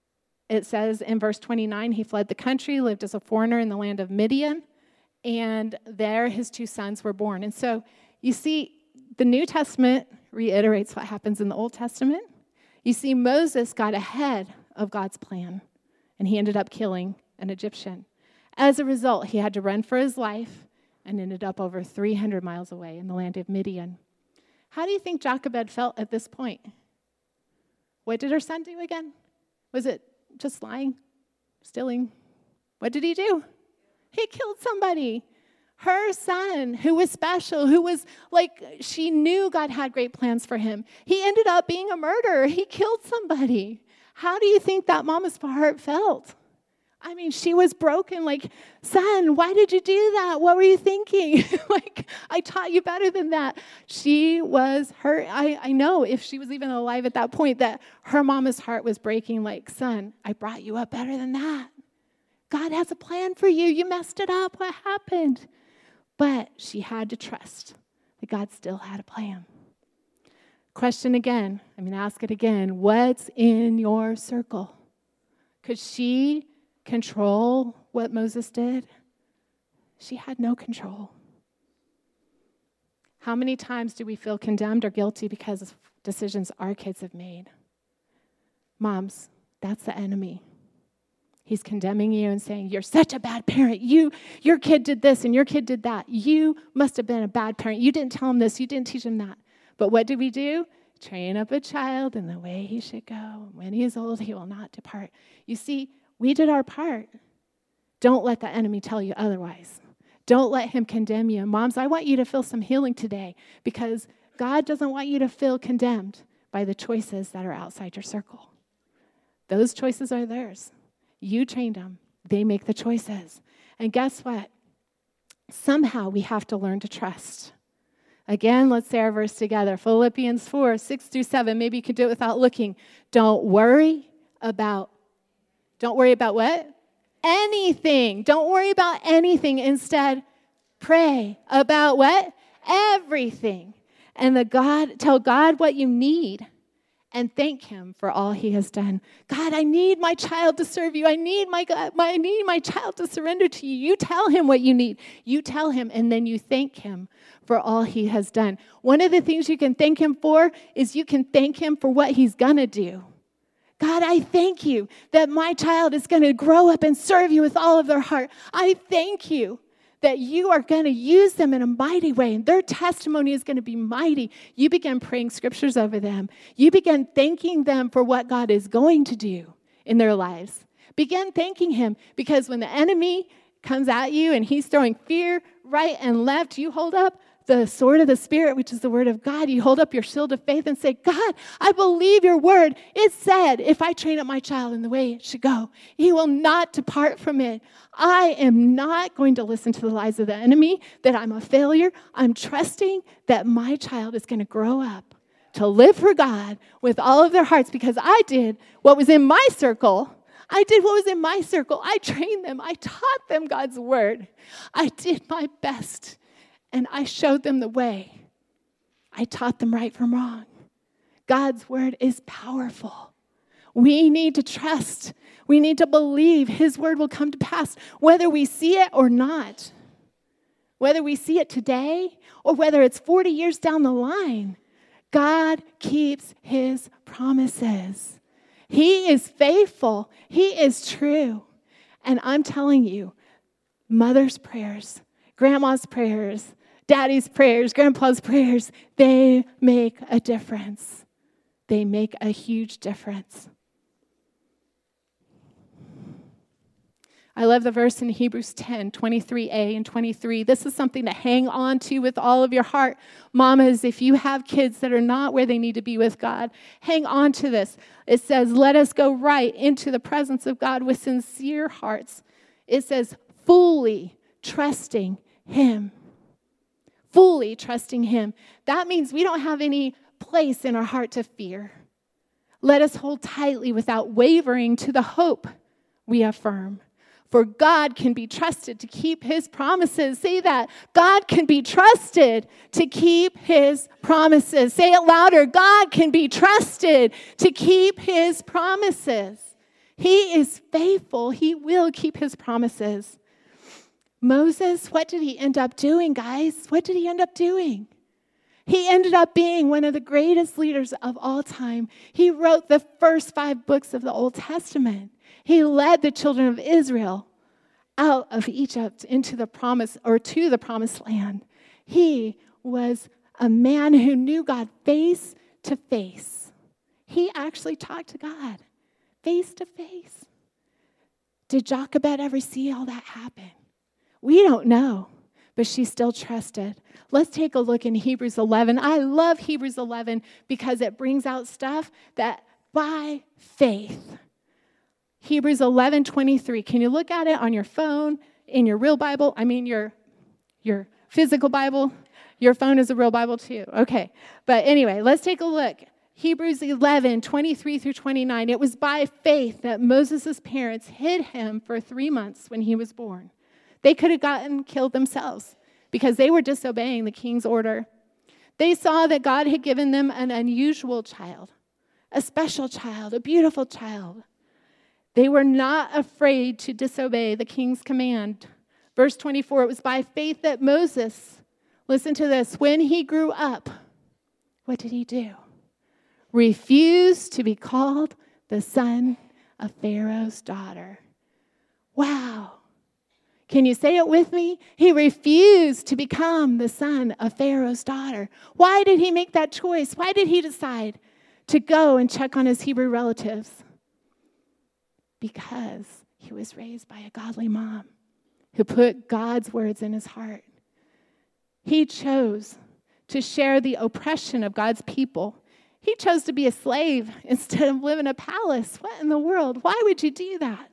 It says in verse 29, he fled the country, lived as a foreigner in the land of Midian, and there his 2 sons were born. And so you see, the New Testament reiterates what happens in the Old Testament. You see, Moses got ahead of God's plan, and he ended up killing an Egyptian. As a result, he had to run for his life and ended up over 300 miles away in the land of Midian. How do you think Jochebed felt at this point? What did her son do again? Was it just lying, stealing? What did he do? He killed somebody. Her son, who was special, who was like, she knew God had great plans for him. He ended up being a murderer. He killed somebody. How do you think that mama's heart felt? I mean, she was broken, like, son, why did you do that? What were you thinking? Like, I taught you better than that. She was hurt. I know if she was even alive at that point that her mama's heart was breaking, like, son, I brought you up better than that. God has a plan for you. You messed it up. What happened? But she had to trust that God still had a plan. Question again. I'm going to ask it again. What's in your circle? Could she control what Moses did? She had no control. How many times do we feel condemned or guilty because of decisions our kids have made? Moms, that's the enemy. He's condemning you and saying, you're such a bad parent. Your kid did this and your kid did that. You must have been a bad parent. You didn't tell him this. You didn't teach him that. But what do we do? Train up a child in the way he should go. When he is old, he will not depart. You see, we did our part. Don't let the enemy tell you otherwise. Don't let him condemn you. Moms, I want you to feel some healing today because God doesn't want you to feel condemned by the choices that are outside your circle. Those choices are theirs. You trained them. They make the choices. And guess what? Somehow we have to learn to trust. Again, let's say our verse together. Philippians 4, 6-7. Maybe you can do it without looking. Don't worry about what? Anything. Don't worry about anything. Instead, pray about what? Everything. And tell God what you need and thank him for all he has done. God, I need my child to serve you. I need my child to surrender to you. You tell him what you need. You tell him, and then you thank him for all he has done. One of the things you can thank him for is you can thank him for what he's going to do. God, I thank you that my child is going to grow up and serve you with all of their heart. I thank you that you are going to use them in a mighty way, and their testimony is going to be mighty. You begin praying scriptures over them. You begin thanking them for what God is going to do in their lives. Begin thanking him, because when the enemy comes at you and he's throwing fear right and left, you hold up the sword of the Spirit, which is the word of God. You hold up your shield of faith and say, God, I believe your word. It said, if I train up my child in the way it should go, he will not depart from it. I am not going to listen to the lies of the enemy, that I'm a failure. I'm trusting that my child is going to grow up to live for God with all of their hearts, because I did what was in my circle. I trained them. I taught them God's word. I did my best. And I showed them the way. I taught them right from wrong. God's word is powerful. We need to trust. We need to believe his word will come to pass, whether we see it or not. Whether we see it today or whether it's 40 years down the line, God keeps his promises. He is faithful. He is true. And I'm telling you, mother's prayers, grandma's prayers, daddy's prayers, grandpa's prayers, they make a difference. They make a huge difference. I love the verse in Hebrews 10, 23a and 23. This is something to hang on to with all of your heart. Mamas, if you have kids that are not where they need to be with God, hang on to this. It says, let us go right into the presence of God with sincere hearts. It says, fully trusting him. Fully trusting him. That means we don't have any place in our heart to fear. Let us hold tightly without wavering to the hope we affirm. For God can be trusted to keep his promises. Say that. God can be trusted to keep his promises. Say it louder. God can be trusted to keep his promises. He is faithful. He will keep his promises. Moses, what did he end up doing, guys? What did he end up doing? He ended up being one of the greatest leaders of all time. He wrote the first 5 books of the Old Testament. He led the children of Israel out of Egypt into the promise, or to the promised land. He was a man who knew God face to face. He actually talked to God face to face. Did Jochebed ever see all that happen? We don't know, but she still trusted. Let's take a look in Hebrews 11. I love Hebrews 11 because it brings out stuff that by faith. Hebrews 11:23. Can you look at it on your phone, in your real Bible? I mean your physical Bible. Your phone is a real Bible too. Okay. But anyway, let's take a look. Hebrews 11:23 through 29. It was by faith that Moses' parents hid him for 3 months when he was born. They could have gotten killed themselves because they were disobeying the king's order. They saw that God had given them an unusual child, a special child, a beautiful child. They were not afraid to disobey the king's command. Verse 24, it was by faith that Moses, listen to this, when he grew up, what did he do? Refused to be called the son of Pharaoh's daughter. Wow. Can you say it with me? He refused to become the son of Pharaoh's daughter. Why did he make that choice? Why did he decide to go and check on his Hebrew relatives? Because he was raised by a godly mom who put God's words in his heart. He chose to share the oppression of God's people. He chose to be a slave instead of live in a palace. What in the world? Why would you do that?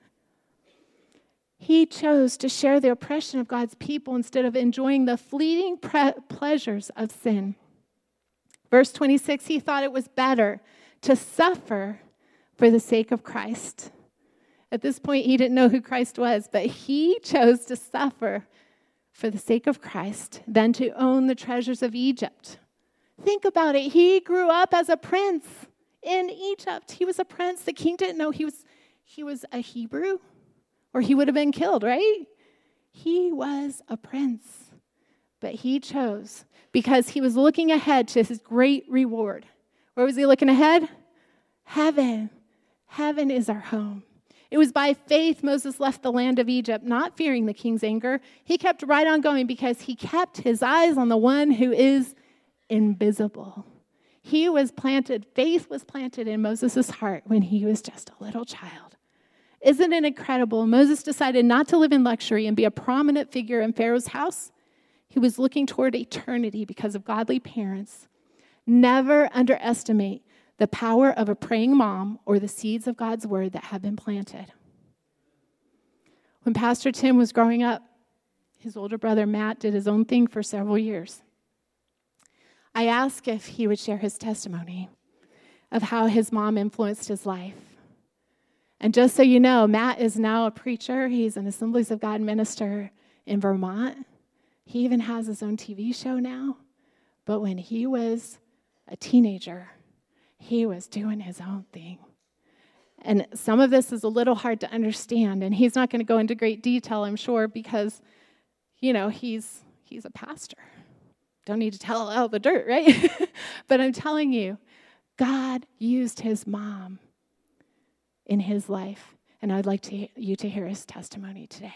He chose to share the oppression of God's people instead of enjoying the fleeting pleasures of sin. Verse 26, he thought it was better to suffer for the sake of Christ. At this point, he didn't know who Christ was, but he chose to suffer for the sake of Christ than to own the treasures of Egypt. Think about it. He grew up as a prince in Egypt. He was a prince. The king didn't know he was a Hebrew, or he would have been killed, right? He was a prince, but he chose because he was looking ahead to his great reward. Where was he looking ahead? Heaven. Heaven is our home. It was by faith Moses left the land of Egypt, not fearing the king's anger. He kept right on going because he kept his eyes on the one who is invisible. Faith was planted in Moses' heart when he was just a little child. Isn't it incredible? Moses decided not to live in luxury and be a prominent figure in Pharaoh's house. He was looking toward eternity because of godly parents. Never underestimate the power of a praying mom or the seeds of God's word that have been planted. When Pastor Tim was growing up, his older brother Matt did his own thing for several years. I asked if he would share his testimony of how his mom influenced his life. And just so you know, Matt is now a preacher. He's an Assemblies of God minister in Vermont. He even has his own TV show now. But when he was a teenager, he was doing his own thing. And some of this is a little hard to understand, and he's not going to go into great detail, I'm sure, because, he's a pastor. Don't need to tell all the dirt, right? But I'm telling you, God used his mom in his life, and I'd like you to hear his testimony today.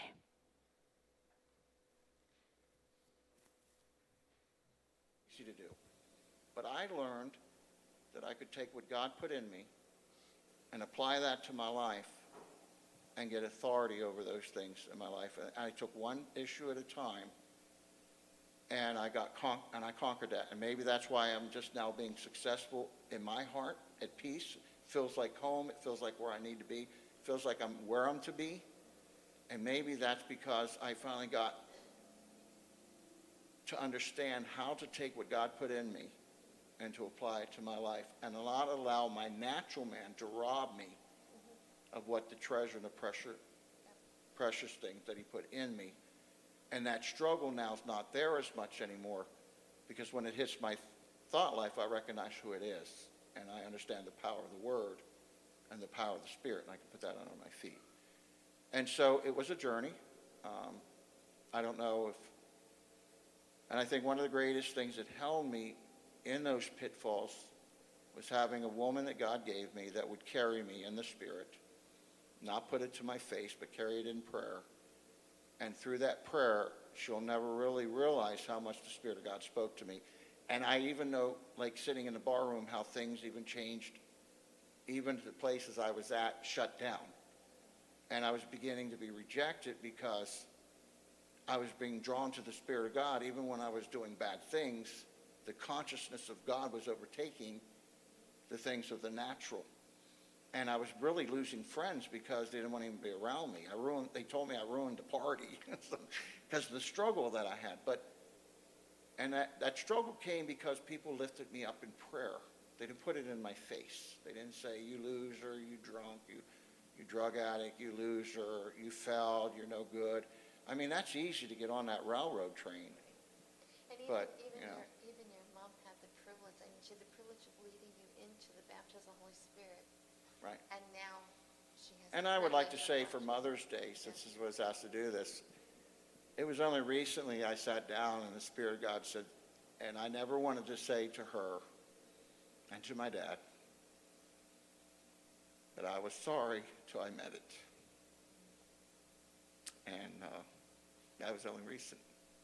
Easy to do. But I learned that I could take what God put in me and apply that to my life and get authority over those things in my life. And I took one issue at a time, and I conquered that. And maybe that's why I'm just now being successful in my heart, at peace. It feels like home. It feels like where I need to be. It feels like I'm where I'm to be. And maybe that's because I finally got to understand how to take what God put in me and to apply it to my life, and not allow my natural man to rob me of what the treasure and the precious things that he put in me. And that struggle now is not there as much anymore, because when it hits my thought life, I recognize who it is, and I understand the power of the word, and the power of the Spirit, and I can put that under my feet. And so it was a journey. I don't know if, and I think one of the greatest things that held me in those pitfalls was having a woman that God gave me that would carry me in the Spirit, not put it to my face, but carry it in prayer. And through that prayer, she'll never really realize how much the Spirit of God spoke to me. And I even know, like sitting in the bar room, how things even changed, even the places I was at shut down. And I was beginning to be rejected because I was being drawn to the Spirit of God. Even when I was doing bad things, the consciousness of God was overtaking the things of the natural. And I was really losing friends because they didn't want to even be around me. They told me I ruined the party because of the struggle that I had. And that struggle came because people lifted me up in prayer. They didn't put it in my face. They didn't say, you loser, you drunk, you drug addict, you loser, you failed, you're no good. I mean, that's easy to get on that railroad train. And even your mom had the privilege, she had the privilege of leading you into the baptism of the Holy Spirit. Right. And now she has. And I would like to say for Mother's Day, since I was asked to do this, it was only recently I sat down and the Spirit of God said, and I never wanted to say to her and to my dad that I was sorry till I met it. And that was only recent.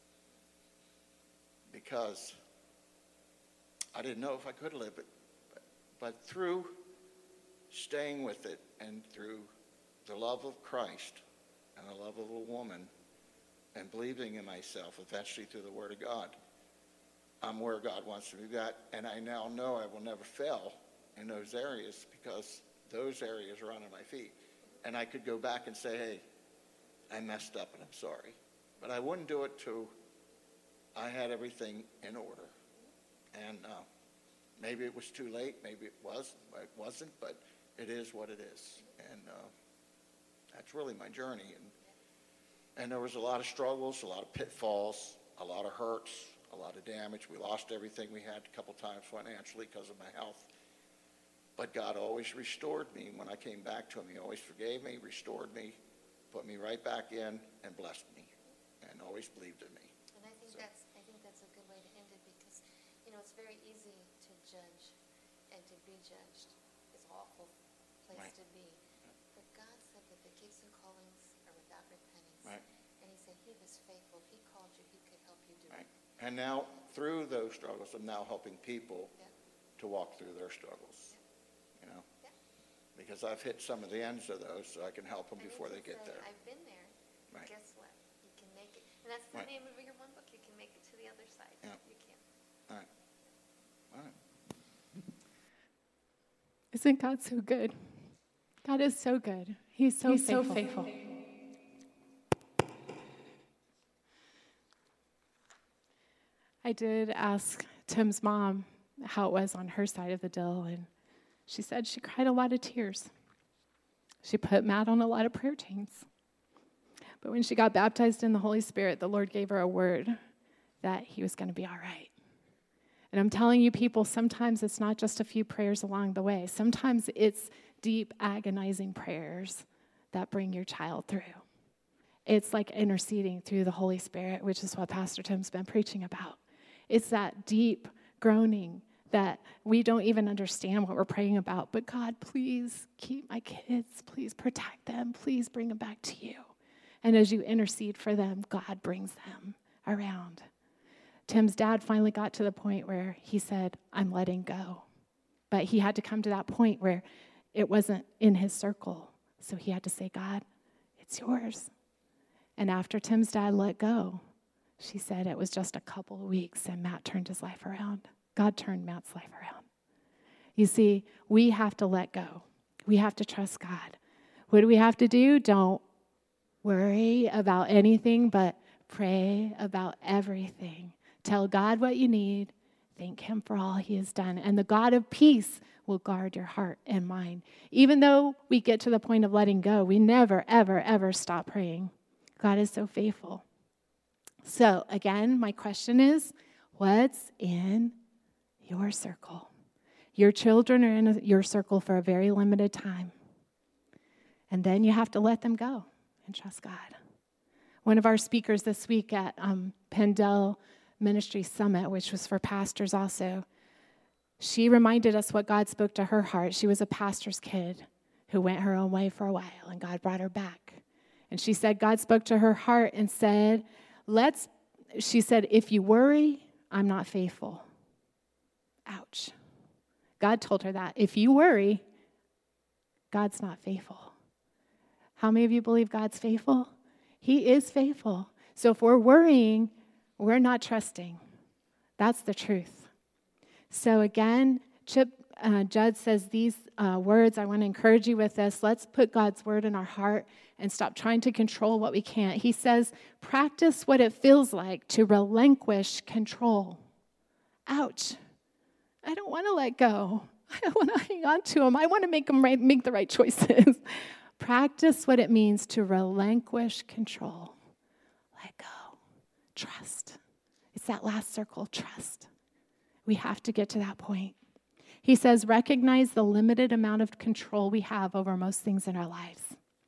Because I didn't know if I could live it. But through staying with it and through the love of Christ and the love of a woman and believing in myself, eventually through the Word of God, I'm where God wants me to be at. And I now know I will never fail in those areas because those areas are under my feet. And I could go back and say, hey, I messed up and I'm sorry. But I wouldn't do it till I had everything in order. And maybe it was too late, maybe it wasn't, but it is what it is. And that's really my journey. And there was a lot of struggles, a lot of pitfalls, a lot of hurts, a lot of damage. We lost everything we had a couple times financially because of my health. But God always restored me when I came back to him. He always forgave me, restored me, put me right back in, and blessed me, and always believed in me. And I think that's a good way to end it because, it's very easy to judge and to be judged. It's an awful place to be. But God said that the gifts and callings are without repentance. Right. And he said he was faithful. If he called you, he could help you do Right. it. And now, through those struggles, I'm now helping people to walk through their struggles. Yeah. Because I've hit some of the ends of those, so I can help them before they get there. I've been there. Right. Guess what? You can make it. And that's the Right. name of your one book. You can make it to the other side. Yeah. You can. All right. Isn't God so good? God is so good. He's so faithful. I did ask Tim's mom how it was on her side of the deal, and she said she cried a lot of tears. She put Matt on a lot of prayer chains. But when she got baptized in the Holy Spirit, the Lord gave her a word that he was going to be all right. And I'm telling you, people, sometimes it's not just a few prayers along the way. Sometimes it's deep, agonizing prayers that bring your child through. It's like interceding through the Holy Spirit, which is what Pastor Tim's been preaching about. It's that deep groaning that we don't even understand what we're praying about. But God, please keep my kids. Please protect them. Please bring them back to you. And as you intercede for them, God brings them around. Tim's dad finally got to the point where he said, I'm letting go. But he had to come to that point where it wasn't in his circle. So he had to say, God, it's yours. And after Tim's dad let go, she said it was just a couple of weeks and Matt turned his life around. God turned Matt's life around. You see, we have to let go. We have to trust God. What do we have to do? Don't worry about anything, but pray about everything. Tell God what you need. Thank him for all he has done. And the God of peace will guard your heart and mind. Even though we get to the point of letting go, we never, ever, ever stop praying. God is so faithful. So again, my question is, what's in your circle? Your children are in your circle for a very limited time. And then you have to let them go and trust God. One of our speakers this week at Pendel Ministry Summit, which was for pastors also, she reminded us what God spoke to her heart. She was a pastor's kid who went her own way for a while, and God brought her back. And she said God spoke to her heart and said, she said, if you worry, I'm not faithful. Ouch. God told her that. If you worry, God's not faithful. How many of you believe God's faithful? He is faithful. So if we're worrying, we're not trusting. That's the truth. So again, Judd says these words. I want to encourage you with this. Let's put God's word in our heart and stop trying to control what we can't. He says, practice what it feels like to relinquish control. Ouch. I don't want to let go. I want to hang on to them. I want to make the right choices. Practice what it means to relinquish control. Let go. Trust. It's that last circle, trust. We have to get to that point. He says, recognize the limited amount of control we have over most things in our lives.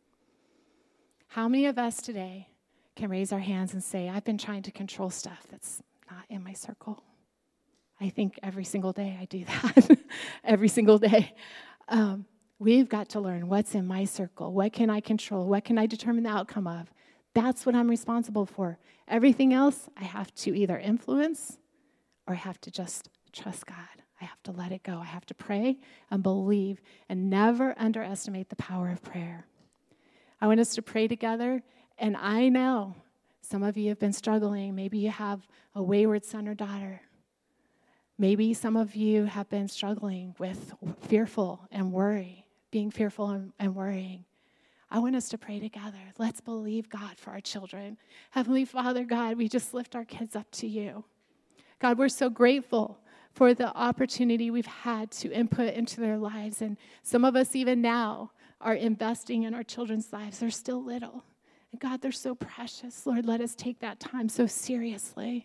How many of us today can raise our hands and say, I've been trying to control stuff that's not in my circle? I think every single day I do that. Every single day. We've got to learn what's in my circle. What can I control? What can I determine the outcome of? That's what I'm responsible for. Everything else, I have to either influence or I have to just trust God. I have to let it go. I have to pray and believe and never underestimate the power of prayer. I want us to pray together, and I know some of you have been struggling. Maybe you have a wayward son or daughter. Maybe some of you have been struggling with fearful and worry, being fearful and worrying. I want us to pray together. Let's believe God for our children. Heavenly Father, God, we just lift our kids up to you. God, we're so grateful for the opportunity we've had to input into their lives. And some of us even now are investing in our children's lives. They're still little. And God, they're so precious. Lord, let us take that time so seriously.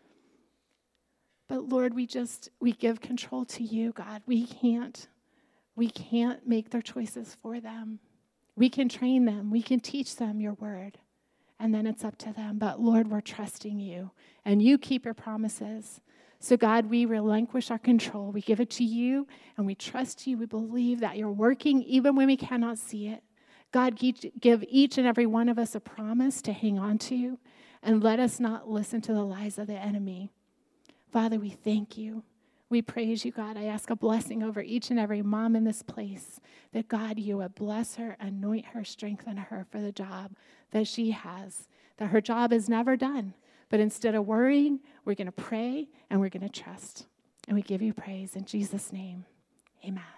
But Lord, we give control to you, God. We can't make their choices for them. We can train them. We can teach them your word. And then it's up to them. But Lord, we're trusting you. And you keep your promises. So God, we relinquish our control. We give it to you. And we trust you. We believe that you're working even when we cannot see it. God, give each and every one of us a promise to hang on to. And let us not listen to the lies of the enemy. Father, we thank you. We praise you, God. I ask a blessing over each and every mom in this place, that God, you would bless her, anoint her, strengthen her for the job that she has, that her job is never done. But instead of worrying, we're going to pray and we're going to trust. And we give you praise in Jesus' name. Amen.